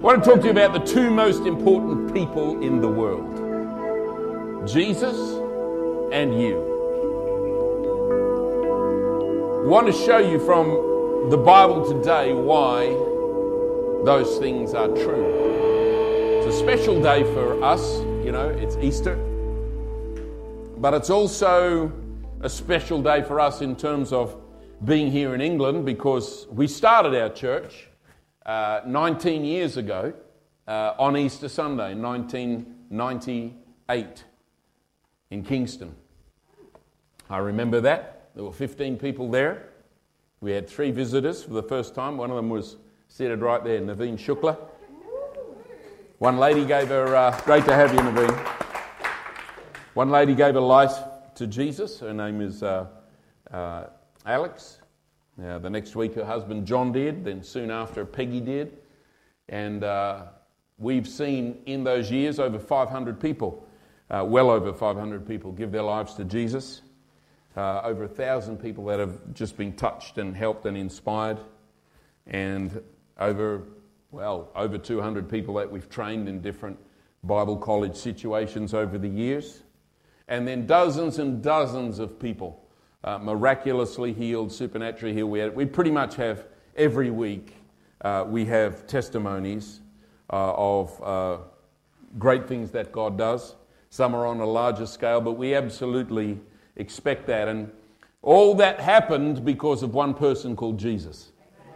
want to talk to you about the two most important people in the world. Jesus and you. I want to show you from the Bible today why those things are true. It's a special day for us, you know, it's Easter. But it's also a special day for us in terms of being here in England, because we started our church 19 years ago on Easter Sunday, 1998 in Kingston. I remember that. There were 15 people there. We had 3 visitors for the first time. One of them was seated right there, Naveen Shukla. One lady gave her, great to have you, Naveen. One lady gave her life to Jesus. Her name is Alex. Now, the next week her husband John did, then soon after Peggy did. And we've seen in those years over 500 people, well over 500 people give their lives to Jesus. Over 1,000 people that have just been touched and helped and inspired. And over 200 people that we've trained in different Bible college situations over the years. And then dozens and dozens of people miraculously healed, supernaturally healed. We pretty much have every week, we have testimonies of great things that God does. Some are on a larger scale, but we absolutely expect that. And all that happened because of one person called Jesus.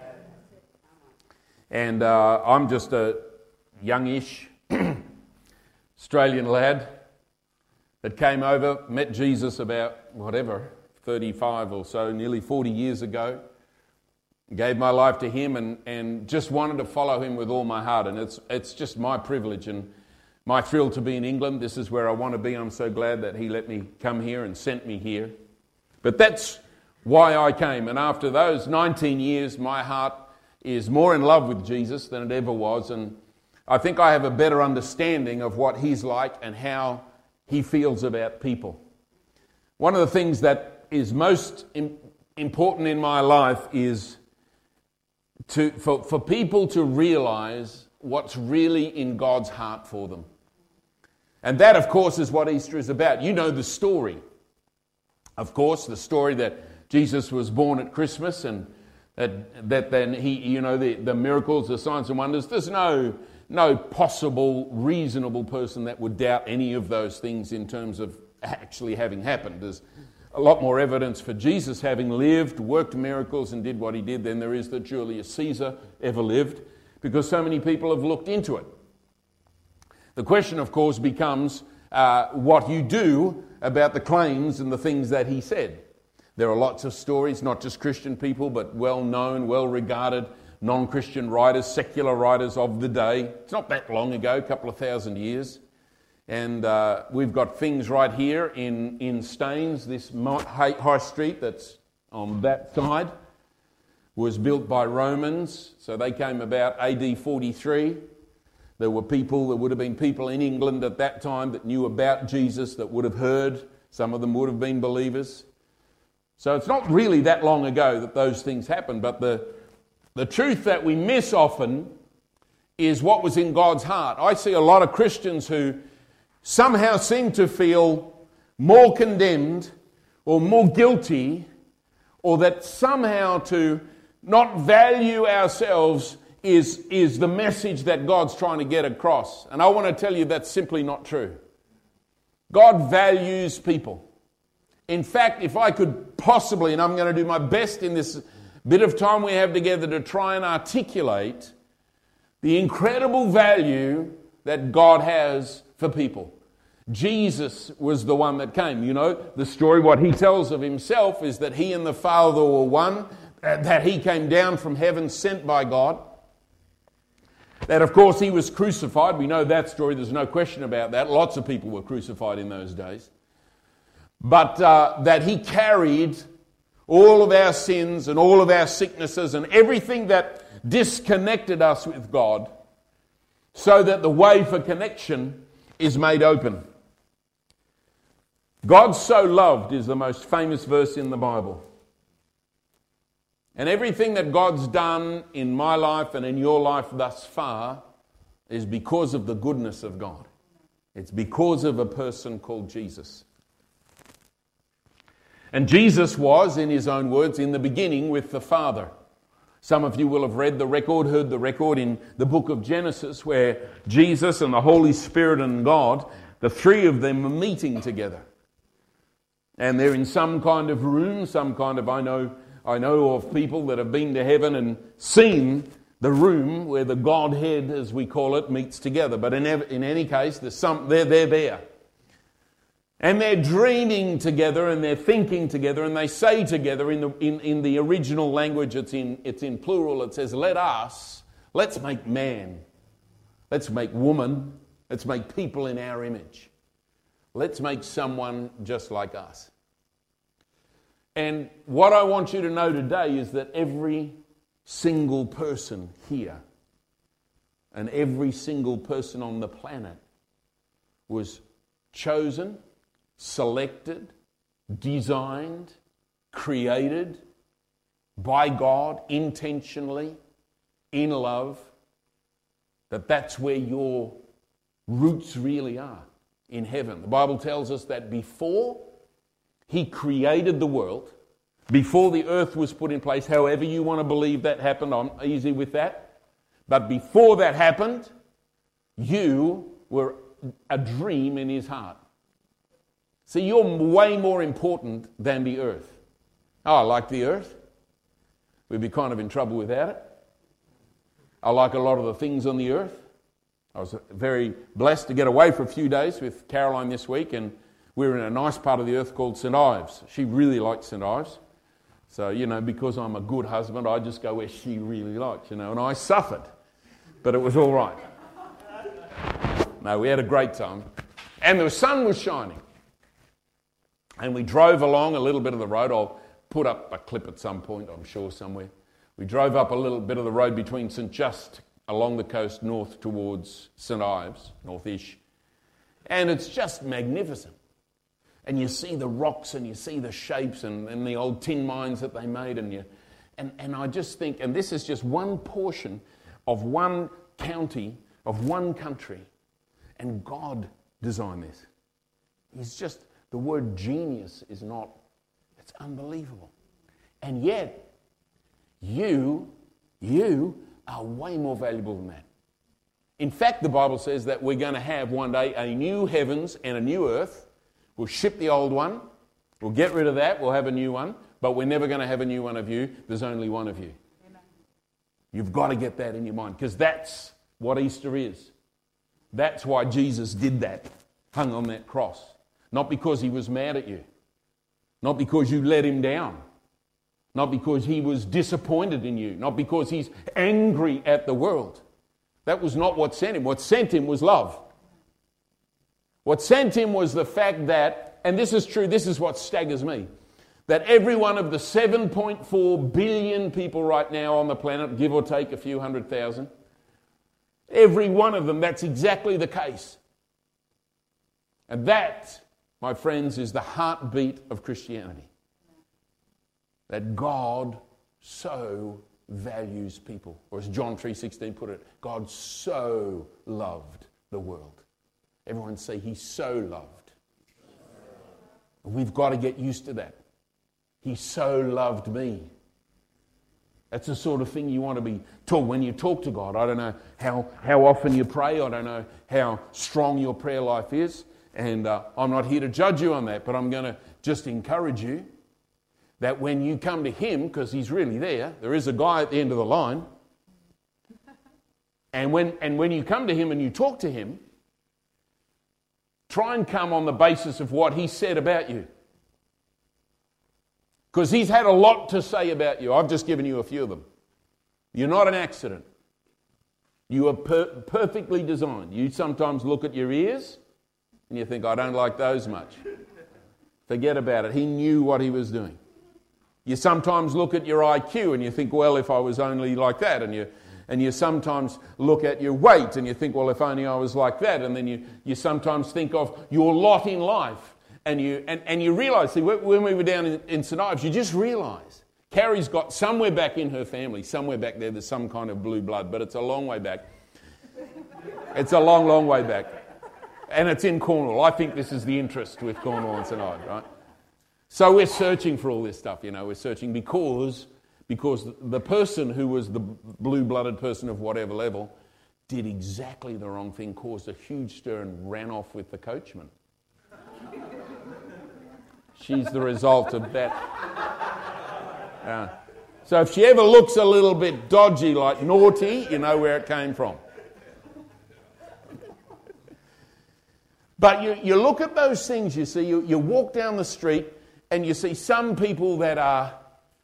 And I'm just a youngish Australian lad that came over, met Jesus about, 35 or so, nearly 40 years ago. Gave my life to him and just wanted to follow him with all my heart. And it's just my privilege and my thrill to be in England. This is where I want to be. I'm so glad that he let me come here and sent me here. But that's why I came. And after those 19 years, my heart is more in love with Jesus than it ever was. And I think I have a better understanding of what he's like and how he feels about people. One of the things that is most important in my life is for people to realize what's really in God's heart for them. And that, of course, is what Easter is about. You know the story. Of course, the story that Jesus was born at Christmas and that then he, you know, the miracles, the signs and wonders. There's no possible, reasonable person that would doubt any of those things in terms of actually having happened. There's a lot more evidence for Jesus having lived, worked miracles and did what he did than there is that Julius Caesar ever lived, because so many people have looked into it. The question, of course, becomes what you do about the claims and the things that he said. There are lots of stories, not just Christian people, but well-known, well-regarded non-Christian writers, secular writers of the day. It's not that long ago, a couple of thousand years. And we've got things right here in Staines. This high street that's on that side was built by Romans. So they came about AD 43. There would have been people in England at that time that knew about Jesus, that would have heard. Some of them would have been believers. So it's not really that long ago that those things happened. But the truth that we miss often is what was in God's heart. I see a lot of Christians who somehow seem to feel more condemned or more guilty, or that somehow to not value ourselves is the message that God's trying to get across. And I want to tell you that's simply not true. God values people. In fact, if I could possibly, and I'm going to do my best in this bit of time we have together to try and articulate the incredible value that God has for people. Jesus was the one that came. You know, the story, what he tells of himself is that he and the Father were one, that he came down from heaven sent by God. That, of course, he was crucified. We know that story. There's no question about that. Lots of people were crucified in those days. But that he carried all of our sins and all of our sicknesses and everything that disconnected us with God, so that the way for connection is made open. God so loved is the most famous verse in the Bible. And everything that God's done in my life and in your life thus far is because of the goodness of God. It's because of a person called Jesus. And Jesus was, in his own words, in the beginning with the Father. Some of you will have heard the record in the book of Genesis, where Jesus and the Holy Spirit and God, the three of them, are meeting together. And they're in some kind of room, I know of people that have been to heaven and seen the room where the Godhead, as we call it, meets together. But in any case, they're there. And they're dreaming together and they're thinking together and they say together in the original language, it's in plural, it says, let's make man, let's make woman, let's make people in our image. Let's make someone just like us. And what I want you to know today is that every single person here and every single person on the planet was chosen, selected, designed, created by God intentionally, in love, that's where your roots really are, in heaven. The Bible tells us that before he created the world, before the earth was put in place, however you want to believe that happened, I'm easy with that. But before that happened, you were a dream in his heart. See, you're way more important than the earth. Oh, I like the earth. We'd be kind of in trouble without it. I like a lot of the things on the earth. I was very blessed to get away for a few days with Caroline this week, and we were in a nice part of the earth called St. Ives. She really likes St. Ives. So, because I'm a good husband, I just go where she really likes, and I suffered. But it was all right. No, we had a great time. And the sun was shining. And we drove along a little bit of the road. I'll put up a clip at some point, I'm sure, somewhere. We drove up a little bit of the road between St. Just along the coast north towards St. Ives, north-ish. And it's just magnificent. And you see the rocks and you see the shapes and the old tin mines that they made. And I just think, and this is just one portion of one county, of one country. And God designed this. He's just... The word genius it's unbelievable. And yet, you are way more valuable than that. In fact, the Bible says that we're going to have one day a new heavens and a new earth. We'll ship the old one. We'll get rid of that. We'll have a new one. But we're never going to have a new one of you. There's only one of you. Amen. You've got to get that in your mind, because that's what Easter is. That's why Jesus did that, hung on that cross. Not because he was mad at you. Not because you let him down. Not because he was disappointed in you. Not because he's angry at the world. That was not what sent him. What sent him was love. What sent him was the fact that, and this is true, this is what staggers me, that every one of the 7.4 billion people right now on the planet, give or take a few 100,000, every one of them, that's exactly the case. And that, my friends, is the heartbeat of Christianity. That God so values people. Or as John 3:16 put it, God so loved the world. Everyone say, he so loved. We've got to get used to that. He so loved me. That's the sort of thing you want to be taught when you talk to God. I don't know how often you pray. I don't know how strong your prayer life is. And I'm not here to judge you on that, but I'm going to just encourage you that when you come to him, because he's really there is a guy at the end of the line, and when you come to him and you talk to him, try and come on the basis of what he said about you. Because he's had a lot to say about you. I've just given you a few of them. You're not an accident. You are perfectly designed. You sometimes look at your ears and you think, I don't like those much. Forget about it. He knew what he was doing. You sometimes look at your IQ and you think, well, if I was only like that. And you sometimes look at your weight and you think, well, if only I was like that. And then you sometimes think of your lot in life. And you realise, see, when we were down in St. Ives, you just realise Carrie's got somewhere back in her family, somewhere back there's some kind of blue blood, but it's a long way back. It's a long, long way back. And it's in Cornwall. I think this is the interest with Cornwall and St. Ives, right? So we're searching for all this stuff, we're searching because the person who was the blue-blooded person of whatever level did exactly the wrong thing, caused a huge stir and ran off with the coachman. She's the result of that. So if she ever looks a little bit dodgy, like naughty, you know where it came from. But you look at those things, you see, you walk down the street and you see some people that are,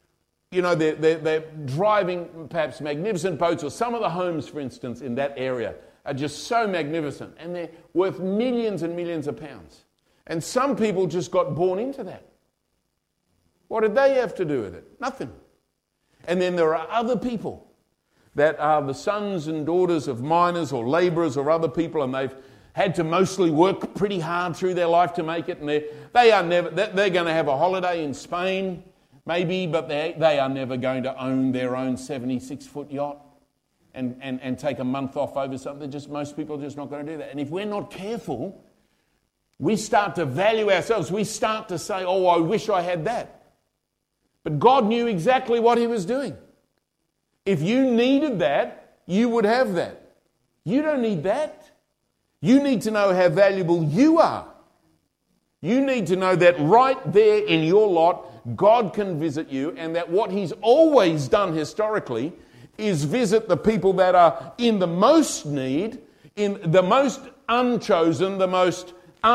they're driving perhaps magnificent boats, or some of the homes, for instance, in that area are just so magnificent and they're worth millions and millions of pounds. And some people just got born into that. What did they have to do with it? Nothing. And then there are other people that are the sons and daughters of miners or labourers or other people, and they've had to mostly work pretty hard through their life to make it, and they're going to have a holiday in Spain, maybe, but they are never going to own their own 76-foot yacht and take a month off over something. Most people are just not going to do that. And if we're not careful, we start to value ourselves. We start to say, oh, I wish I had that. But God knew exactly what he was doing. If you needed that, you would have that. You don't need that. You need to know how valuable you are. You need to know that right there in your lot, God can visit you, and that what he's always done historically is visit the people that are in the most need, in the most unchosen, the most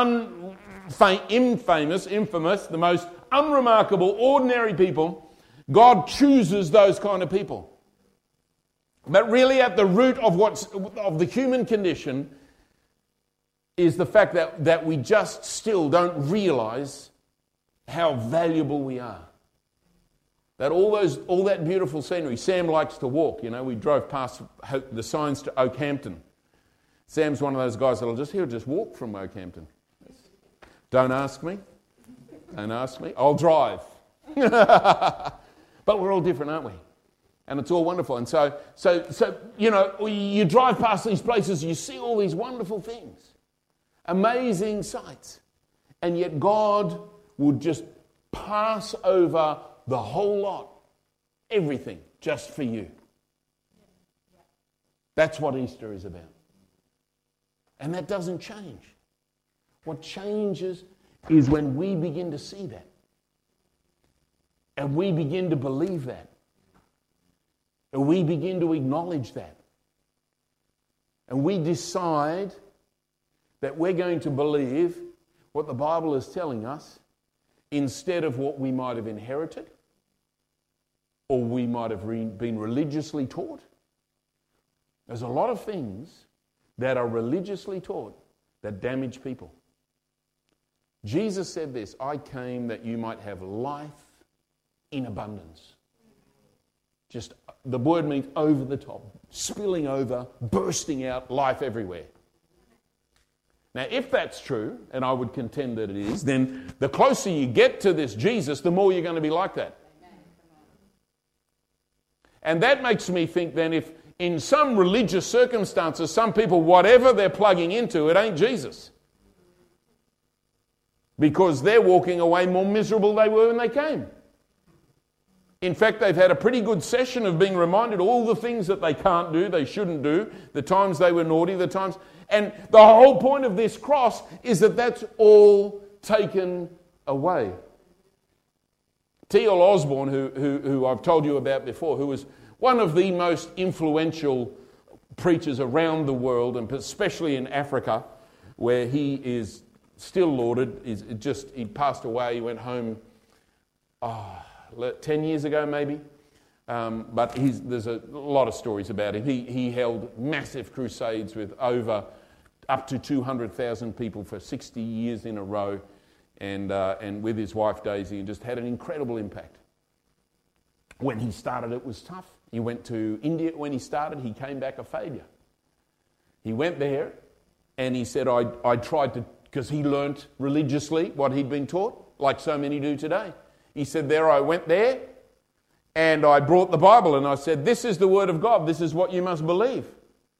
infamous, the most unremarkable, ordinary people. God chooses those kind of people. But really at the root of the human condition is the fact that we just still don't realize how valuable we are. That all that beautiful scenery. Sam likes to walk, we drove past the signs to Oakhampton. Sam's one of those guys he'll just walk from Oakhampton. Don't ask me. I'll drive. But we're all different, aren't we? And it's all wonderful. And so you drive past these places, you see all these wonderful things. Amazing sights. And yet God would just pass over the whole lot. Everything, just for you. That's what Easter is about. And that doesn't change. What changes is when we begin to see that. And we begin to believe that. And we begin to acknowledge that. And we decide that we're going to believe what the Bible is telling us instead of what we might have inherited or we might have been religiously taught. There's a lot of things that are religiously taught that damage people. Jesus said this, I came that you might have life in abundance. Just, the word means over the top, spilling over, bursting out, life everywhere. Now, if that's true, and I would contend that it is, then the closer you get to this Jesus, the more you're going to be like that. And that makes me think then if in some religious circumstances, some people, whatever they're plugging into, it ain't Jesus. Because they're walking away more miserable than they were when they came. In fact, they've had a pretty good session of being reminded all the things that they can't do, they shouldn't do, the times they were naughty, the times... And the whole point of this cross is that that's all taken away. T.L. Osborne, who I've told you about before, who was one of the most influential preachers around the world, and especially in Africa, where he is still lauded. He passed away, he went home 10 years ago maybe. But there's a lot of stories about him. He held massive crusades with up to 200,000 people for 60 years in a row, and with his wife Daisy, and just had an incredible impact. When he started, it was tough. He went to India when he started. He came back a failure. He went there, and he said, I tried to, because he learnt religiously what he'd been taught, like so many do today. He said, I went there, and I brought the Bible and I said, this is the Word of God. This is what you must believe.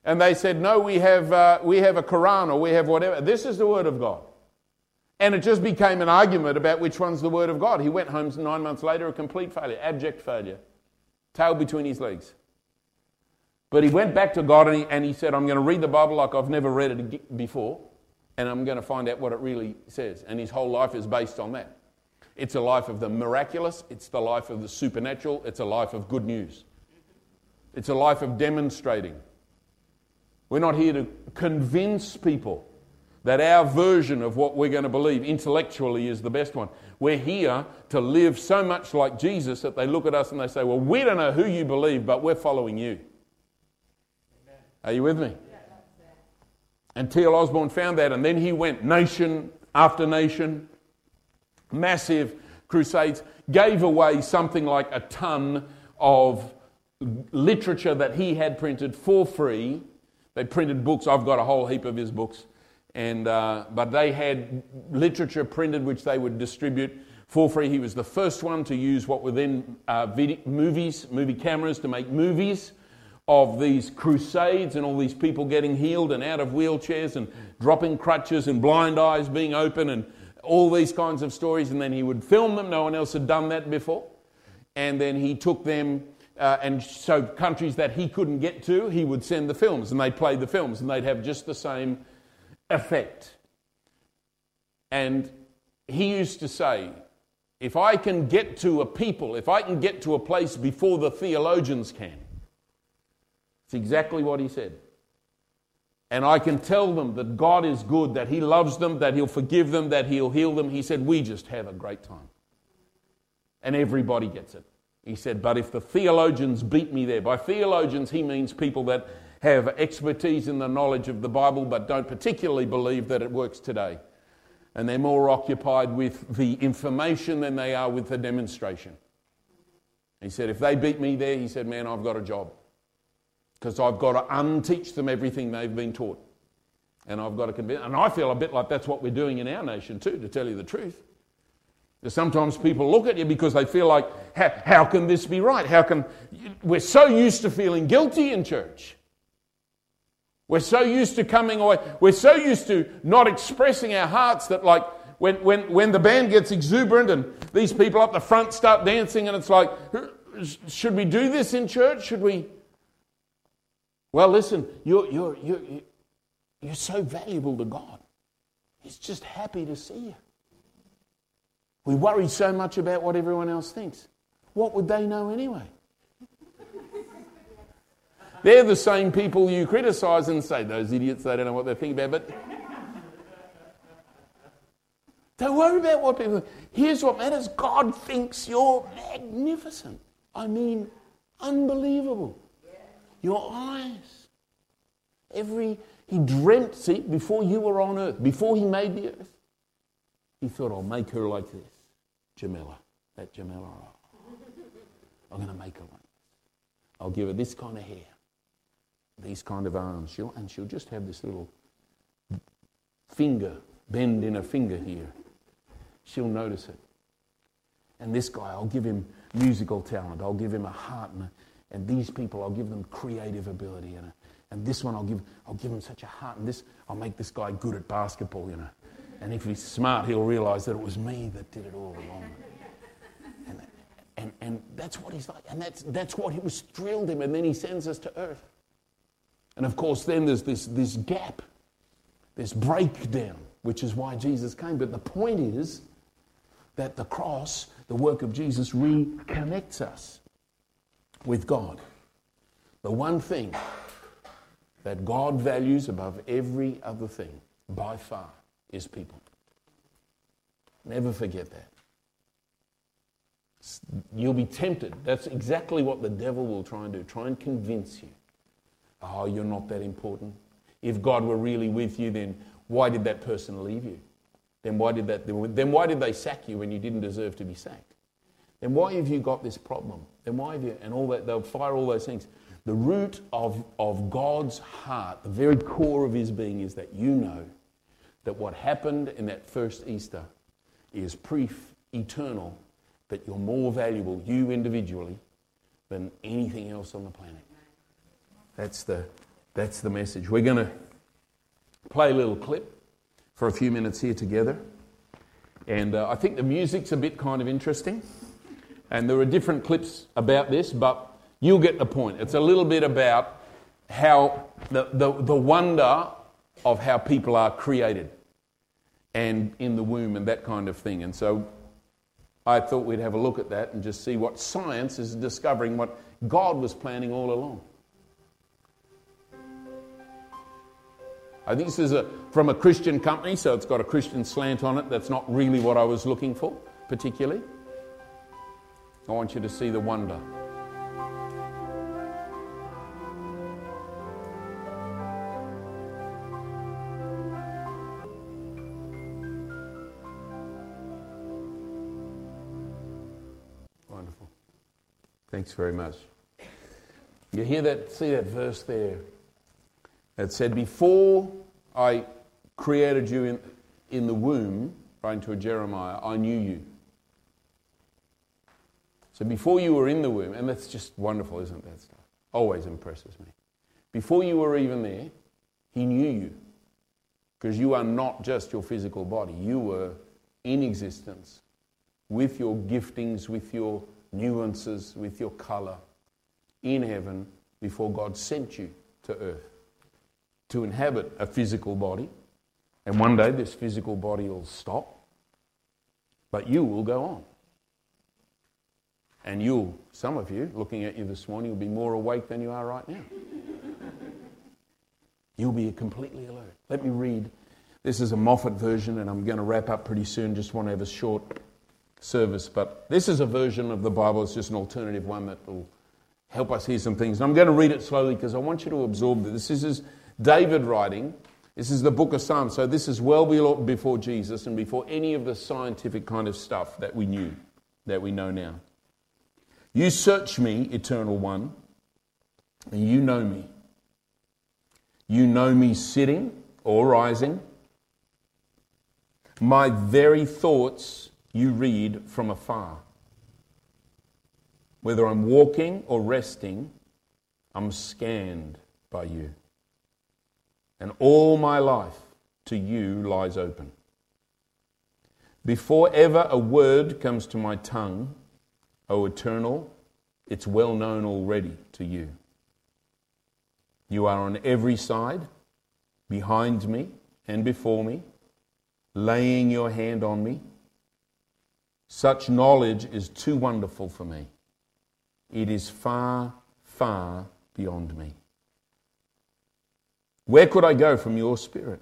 And they said, no, we have a Quran or we have whatever. This is the Word of God. And it just became an argument about which one's the Word of God. He went home 9 months later, a complete failure, abject failure, tail between his legs. But he went back to God and he said, I'm going to read the Bible like I've never read it before, and I'm going to find out what it really says. And his whole life is based on that. It's a life of the miraculous. It's the life of the supernatural. It's a life of good news. It's a life of demonstrating. We're not here to convince people that our version of what we're going to believe intellectually is the best one. We're here to live so much like Jesus that they look at us and they say, well, we don't know who you believe, but we're following you. Amen. Are you with me? Yeah. And T.L. Osborne found that, and then he went nation after nation, massive crusades, gave away something like a ton of literature that he had printed for free. They printed books. I've got a whole heap of his books. But they had literature printed which they would distribute for free. He was the first one to use what were then movie cameras to make movies of these crusades and all these people getting healed and out of wheelchairs and dropping crutches and blind eyes being open and all these kinds of stories. And then he would film them. No one else had done that before. And then he took them, and so countries that he couldn't get to, he would send the films, and they'd play the films, and they'd have just the same effect. And he used to say, if I can get to a people, if I can get to a place before the theologians can, it's exactly what he said. And I can tell them that God is good, that he loves them, that he'll forgive them, that he'll heal them. He said, we just have a great time. And everybody gets it. He said, but if the theologians beat me there, by theologians he means people that have expertise in the knowledge of the Bible but don't particularly believe that it works today. And they're more occupied with the information than they are with the demonstration. He said, if they beat me there, he said, man, I've got a job. Because I've got to unteach them everything they've been taught. And I've got to convince. And I feel a bit like that's what we're doing in our nation too, to tell you the truth. Sometimes people look at you because they feel like, how can this be right? We're so used to feeling guilty in church. We're so used to coming away. We're so used to not expressing our hearts that like when the band gets exuberant and these people up the front start dancing and it's like, should we do this in church? Should we? Well, listen, you're so valuable to God. He's just happy to see you. We worry so much about what everyone else thinks. What would they know anyway? They're the same people you criticise and say, those idiots, they don't know what they're thinking about. But don't worry about what people think. Here's what matters. God thinks you're magnificent. I mean, unbelievable. Your eyes. He dreamt, see, before you were on earth, before he made the earth, he thought, I'll make her like this. Jamila. That Jamila. I'm going to make her like this. I'll give her this kind of hair. These kind of arms. She'll just have this little finger, bend in her finger here. She'll notice it. And this guy, I'll give him musical talent. I'll give him a heart. And these people, I'll give them creative ability. And this one, I'll give him such a heart. And this, I'll make this guy good at basketball, And if he's smart, he'll realise that it was me that did it all along. And that's what he's like. And that's what he was thrilled him. And then he sends us to earth. And of course, then there's this gap, this breakdown, which is why Jesus came. But the point is that the cross, the work of Jesus, reconnects us with God. The one thing that God values above every other thing, by far, is people. Never forget that. You'll be tempted. That's exactly what the devil will try and do. Try and convince you. Oh, you're not that important. If God were really with you, then why did that person leave you? Then why did they sack you when you didn't deserve to be sacked? Then why have you got this problem? Then why have you, and all that, they'll fire all those things. The root of God's heart, the very core of his being, is that you know that what happened in that first Easter is proof eternal that you're more valuable, you individually, than anything else on the planet. That's the That's the message. We're going to play a little clip for a few minutes here together. And I think the music's a bit kind of interesting. And there are different clips about this, but you'll get the point. It's a little bit about how the wonder of how people are created and in the womb and that kind of thing. And so I thought we'd have a look at that and just see what science is discovering, what God was planning all along. I think this is from a Christian company, so it's got a Christian slant on it. That's not really what I was looking for, particularly. I want you to see the wonder. Wonderful. Thanks very much. You hear that? See that verse there? It said, before I created you in the womb, writing to Jeremiah, I knew you. So before you were in the womb, and that's just wonderful, isn't that stuff? Always impresses me. Before you were even there, he knew you. Because you are not just your physical body. You were in existence with your giftings, with your nuances, with your colour in heaven before God sent you to earth to inhabit a physical body. And one day this physical body will stop, but you will go on. And some of you, looking at you this morning, will be more awake than you are right now. You'll be completely alert. Let me read. This is a Moffat version, and I'm going to wrap up pretty soon. Just want to have a short service. But this is a version of the Bible. It's just an alternative one that will help us hear some things. And I'm going to read it slowly because I want you to absorb this. This is David writing. This is the book of Psalms. So this is well before Jesus and before any of the scientific kind of stuff that we knew, that we know now. You search me, Eternal One, and you know me. You know me sitting or rising. My very thoughts you read from afar. Whether I'm walking or resting, I'm scanned by you. And all my life to you lies open. Before ever a word comes to my tongue, O Eternal, it's well known already to you. You are on every side, behind me and before me, laying your hand on me. Such knowledge is too wonderful for me. It is far, far beyond me. Where could I go from your spirit?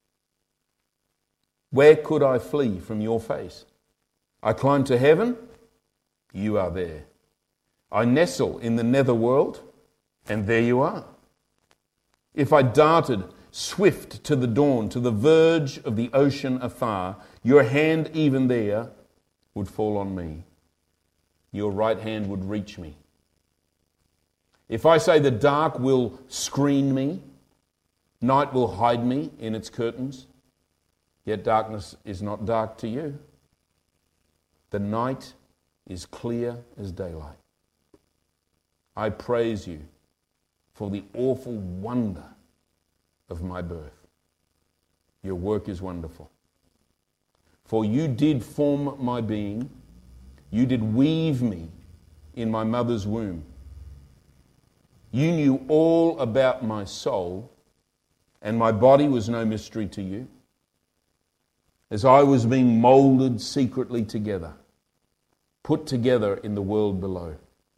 Where could I flee from your face? I climb to heaven, you are there. I nestle in the netherworld, and there you are. If I darted swift to the dawn, to the verge of the ocean afar, your hand even there would fall on me. Your right hand would reach me. If I say the dark will screen me, night will hide me in its curtains, yet darkness is not dark to you. The night is clear as daylight. I praise you for the awful wonder of my birth. Your work is wonderful. For you did form my being. You did weave me in my mother's womb. You knew all about my soul, and my body was no mystery to you. As I was being moulded secretly together, put together in the world below.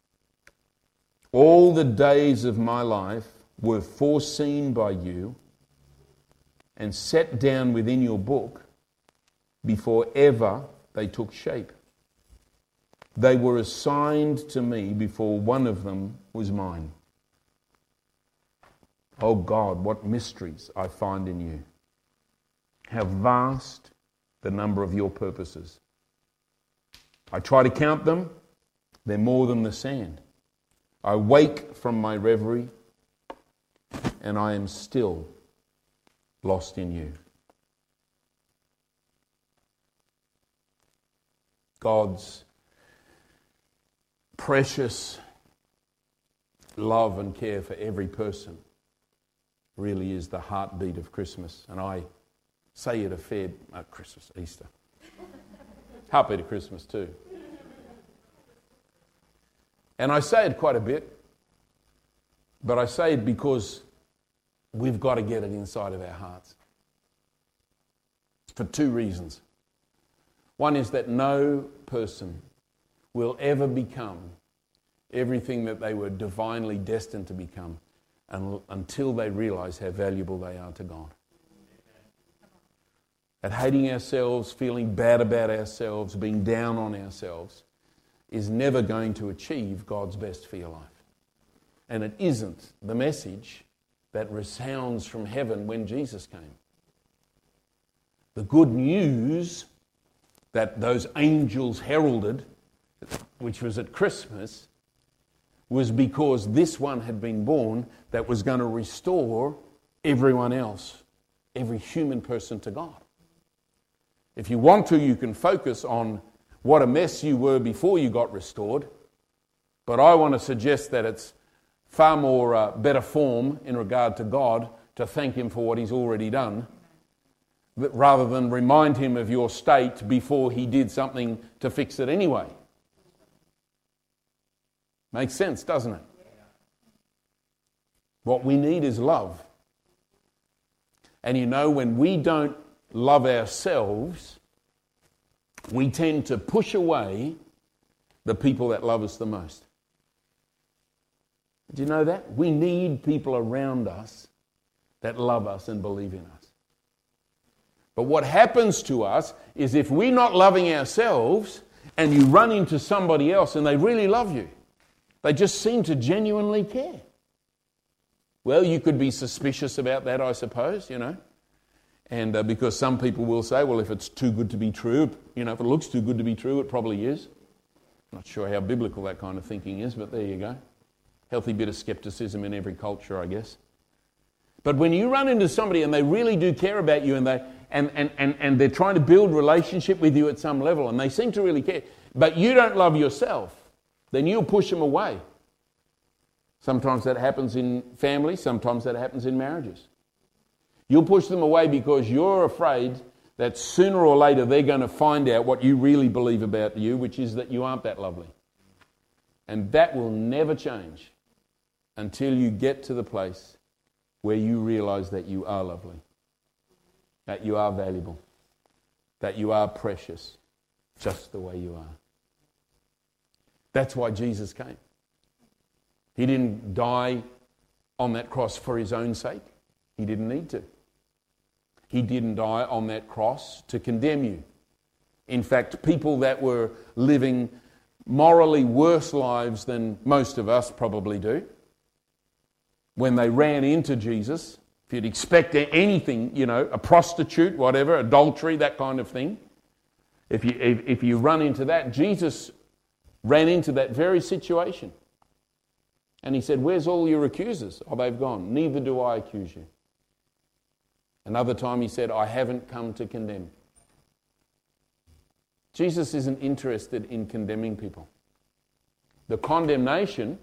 All the days of my life were foreseen by you and set down within your book before ever they took shape. They were assigned to me before one of them was mine. Oh God, what mysteries I find in you. How vast the number of your purposes. I try to count them, they're more than the sand. I wake from my reverie, and I am still lost in you. God's precious love and care for every person really is the heartbeat of Christmas. And I say it a fair... Christmas, Easter. Heartbeat of Christmas too. And I say it quite a bit, but I say it because we've got to get it inside of our hearts. For two reasons. One is that no person will ever become everything that they were divinely destined to become until they realize how valuable they are to God. That hating ourselves, feeling bad about ourselves, being down on ourselves is never going to achieve God's best for your life. And it isn't the message that resounds from heaven when Jesus came. The good news that those angels heralded, which was at Christmas, was because this one had been born that was going to restore everyone else, every human person to God. If you want to, you can focus on what a mess you were before you got restored, but I want to suggest that it's far more better form in regard to God to thank Him for what He's already done, rather than remind Him of your state before He did something to fix it anyway. Makes sense, doesn't it? What we need is love. And you know, when we don't love ourselves, we tend to push away the people that love us the most. Do you know that? We need people around us that love us and believe in us. But what happens to us is if we're not loving ourselves and you run into somebody else and they really love you, they just seem to genuinely care. Well, you could be suspicious about that, I suppose, you know. And because some people will say, well, if it's too good to be true, you know, if it looks too good to be true, it probably is. Not sure how biblical that kind of thinking is, but there you go. Healthy bit of skepticism in every culture, I guess. But when you run into somebody and they really do care about you and they're trying to build relationship with you at some level and they seem to really care, but you don't love yourself, then you'll push them away. Sometimes that happens in families, sometimes that happens in marriages. You'll push them away because you're afraid that sooner or later they're going to find out what you really believe about you, which is that you aren't that lovely. And that will never change until you get to the place where you realize that you are lovely, that you are valuable, that you are precious, just the way you are. That's why Jesus came. He didn't die on that cross for His own sake. He didn't need to. He didn't die on that cross to condemn you. In fact, people that were living morally worse lives than most of us probably do, when they ran into Jesus, if you'd expect anything, you know, a prostitute, whatever, adultery, that kind of thing, if you run into that, Jesus ran into that very situation. And He said, where's all your accusers? Oh, they've gone. Neither do I accuse you. Another time He said, I haven't come to condemn. Jesus isn't interested in condemning people. The condemnation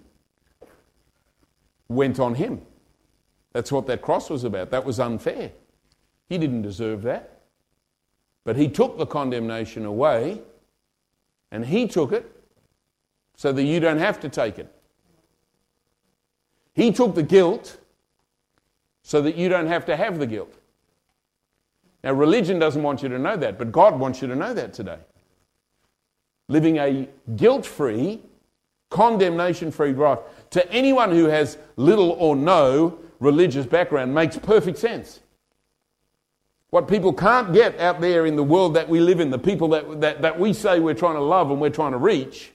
went on Him. That's what that cross was about. That was unfair. He didn't deserve that. But He took the condemnation away, and He took it so that you don't have to take it. He took the guilt so that you don't have to have the guilt. Now, religion doesn't want you to know that, but God wants you to know that today. Living a guilt-free, condemnation-free life to anyone who has little or no religious background makes perfect sense. What people can't get out there in the world that we live in, the people that we say we're trying to love and we're trying to reach,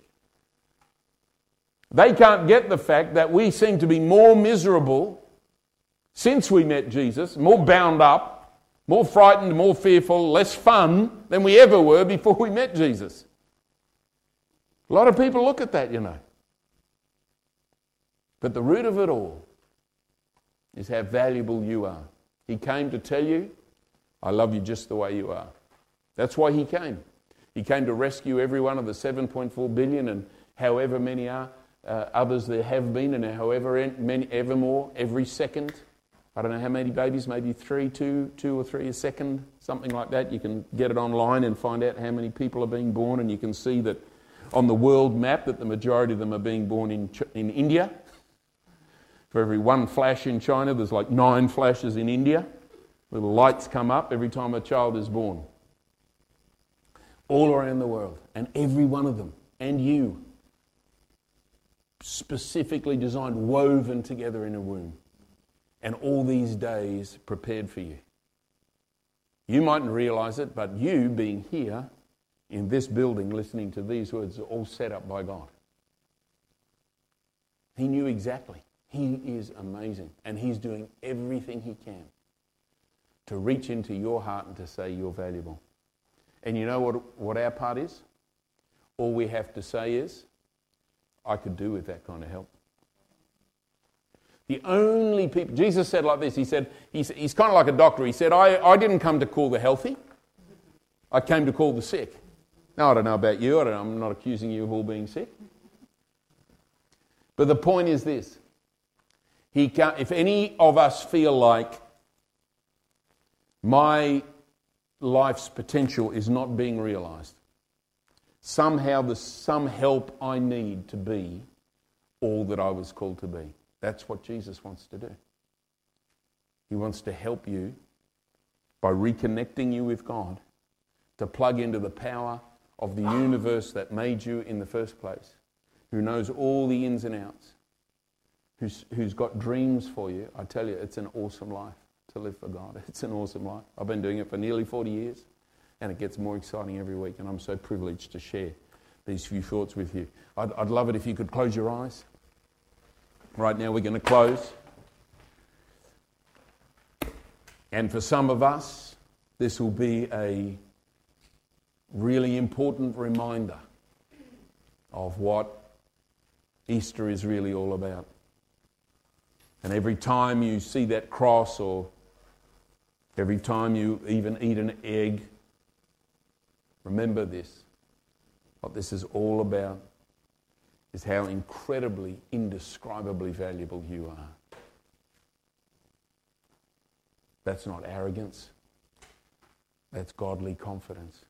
they can't get the fact that we seem to be more miserable since we met Jesus, more bound up, more frightened, more fearful, less fun than we ever were before we met Jesus. A lot of people look at that, you know. But the root of it all is how valuable you are. He came to tell you, I love you just the way you are. That's why He came. He came to rescue every one of the 7.4 billion and however many are, others there have been, and however many, evermore, every second I don't know how many babies, maybe two or three a second, something like that. You can get it online and find out how many people are being born, and you can see that on the world map that the majority of them are being born in India. For every one flash in China, there's like 9 flashes in India. Little lights come up every time a child is born. All around the world, and every one of them, and you, specifically designed, woven together in a womb. And all these days prepared for you. You mightn't realize it, but you being here in this building listening to these words are all set up by God. He knew exactly. He is amazing. And He's doing everything He can to reach into your heart and to say you're valuable. And you know what our part is? All we have to say is, I could do with that kind of help. The only people, Jesus said like this, He said, he's kind of like a doctor. He said, I didn't come to call the healthy. I came to call the sick. Now, I don't know about you. I'm not accusing you of all being sick. But the point is this. If any of us feel like my life's potential is not being realized, somehow there's some help I need to be all that I was called to be. That's what Jesus wants to do. He wants to help you by reconnecting you with God to plug into the power of the universe that made you in the first place, who knows all the ins and outs, who's got dreams for you. I tell you, it's an awesome life to live for God. It's an awesome life. I've been doing it for nearly 40 years, and it gets more exciting every week, and I'm so privileged to share these few thoughts with you. I'd love it if you could close your eyes. Right now we're going to close. And for some of us, this will be a really important reminder of what Easter is really all about. And every time you see that cross, or every time you even eat an egg, remember this. What this is all about is how incredibly, indescribably valuable you are. That's not arrogance. That's godly confidence.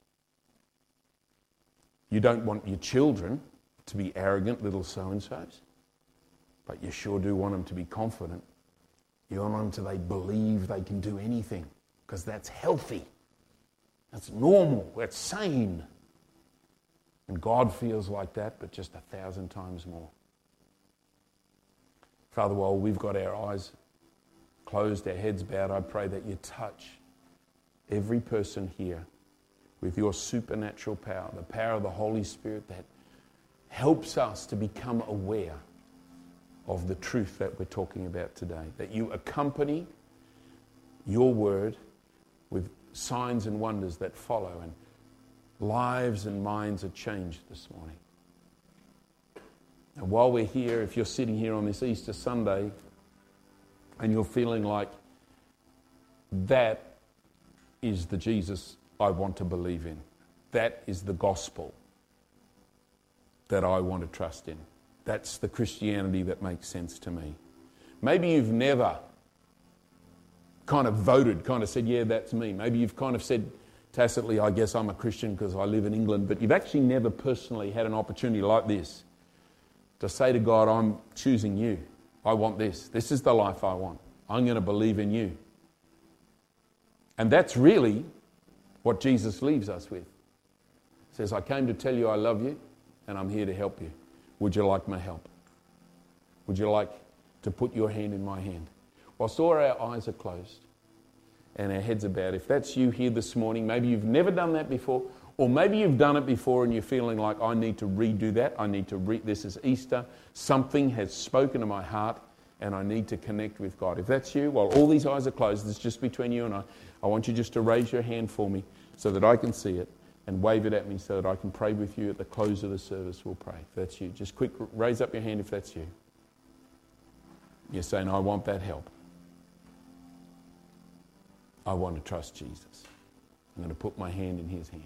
You don't want your children to be arrogant little so-and-sos, but you sure do want them to be confident. You want them to believe they can do anything, because that's healthy. That's normal. That's sane. And God feels like that, but just 1,000 times more. Father, while we've got our eyes closed, our heads bowed, I pray that you touch every person here with your supernatural power, the power of the Holy Spirit that helps us to become aware of the truth that we're talking about today. That you accompany your word with signs and wonders that follow, and lives and minds are changed this morning. And while we're here, if you're sitting here on this Easter Sunday and you're feeling like that is the Jesus I want to believe in, that is the gospel that I want to trust in, that's the Christianity that makes sense to me. Maybe you've never kind of voted, kind of said, yeah, that's me. Maybe you've kind of said tacitly, I guess I'm a Christian because I live in England, but you've actually never personally had an opportunity like this to say to God, I'm choosing you. I want this. This is the life I want. I'm going to believe in you. And that's really what Jesus leaves us with. He says, I came to tell you I love you, and I'm here to help you. Would you like my help? Would you like to put your hand in my hand? Whilst all our eyes are closed and our heads are bowed, if that's you here this morning, maybe you've never done that before, or maybe you've done it before and you're feeling like, I need to redo that. This is Easter. Something has spoken to my heart and I need to connect with God. If that's you, while all these eyes are closed, it's just between you and I want you just to raise your hand for me so that I can see it, and wave it at me so that I can pray with you at the close of the service. We'll pray. If that's you, just quick, raise up your hand if that's you. You're saying, I want that help. I want to trust Jesus. I'm going to put my hand in his hand.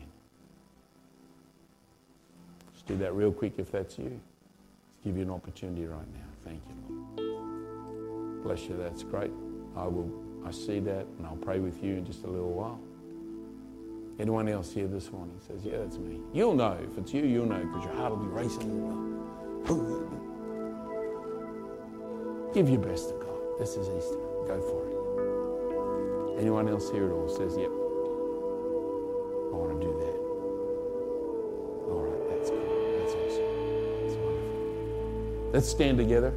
Just do that real quick if that's you. Let's give you an opportunity right now. Thank you, Lord. Bless you. That's great. I see that, and I'll pray with you in just a little while. Anyone else here this morning says, yeah, that's me. You'll know. If it's you, you'll know, because your heart will be racing. Give your best to God. This is Easter. Go for it. Anyone else here at all says, yep, I want to do that. All right, that's cool. That's awesome. That's wonderful. Let's stand together.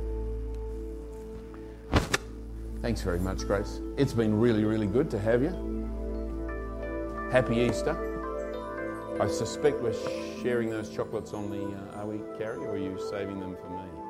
Thanks very much, Grace. It's been really, really good to have you. Happy Easter. I suspect we're sharing those chocolates on the, are we, Carrie, or are you saving them for me?